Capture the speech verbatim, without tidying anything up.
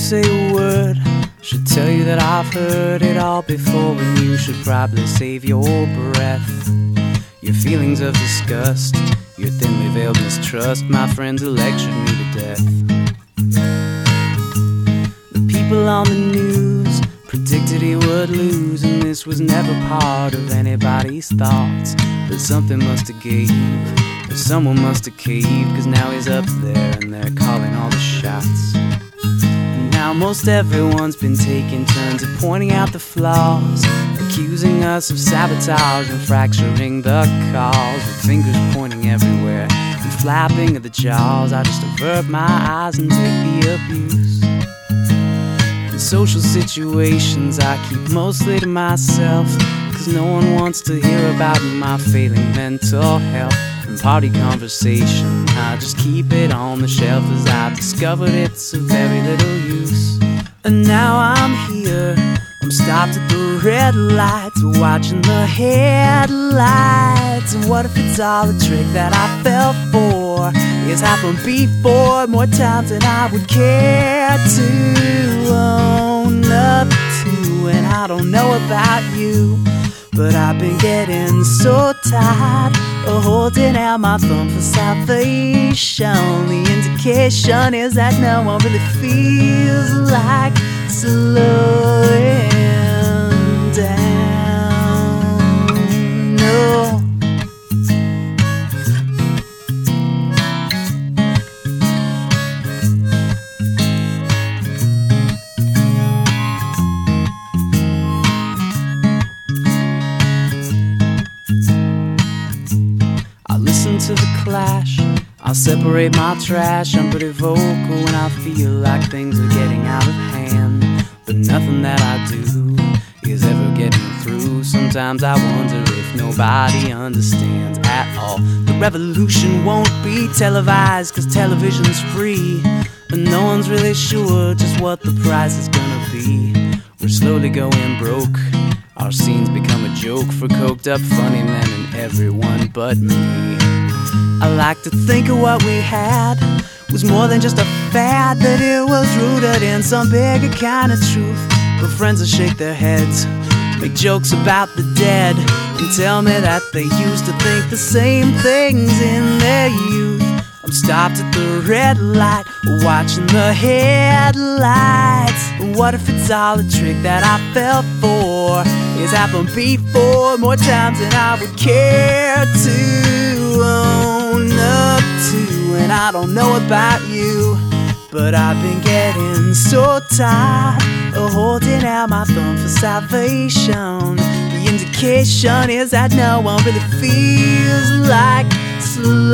say a word. Should tell you that I've heard it all before, when you should probably save your breath. Your feelings of disgust, your thinly veiled mistrust, my friends who lectured me to death. The people on the news predicted he would lose, and this was never part of anybody's thoughts. But something must have gave, or someone must have caved, cause now he's up there and they're calling all the shots. And now most everyone's been taking turns at pointing out the flaws, accusing us of sabotage and fracturing the cause, with fingers pointing everywhere and flapping at the jaws. I just avert my eyes and take the abuse. In social situations I keep mostly to myself, cause no one wants to hear about my failing mental health. In party conversation I just keep it on the shelf, as I've discovered it's of very little use. And now I'm here, I'm stopped at the red lights, watching the headlights. And what if it's all a trick that I fell for? It's happened before, more times than I would care to own up to. And I don't know about you, but I've been getting so tired of holding out my thumb for salvation. The indication is that no one really feels like slowing down. No. To the Clash, I'll separate my trash. I'm pretty vocal when I feel like things are getting out of hand, but nothing that I do is ever getting through. Sometimes I wonder if nobody understands at all. The revolution won't be televised, cause television's free, and no one's really sure just what the price is gonna be. We're slowly going broke, our scenes become a joke for coked up funny men and everyone but me. I like to think of what we had was more than just a fad, that it was rooted in some bigger kind of truth. But friends will shake their heads, make jokes about the dead, and tell me that they used to think the same things in their youth. I'm stopped at the red light, watching the headlights. What if it's all a trick that I fell for? It's happened before, more times than I would care to own up to. And I don't know about you, but I've been getting so tired of holding out my thumb for salvation. The indication is that no one really feels like slow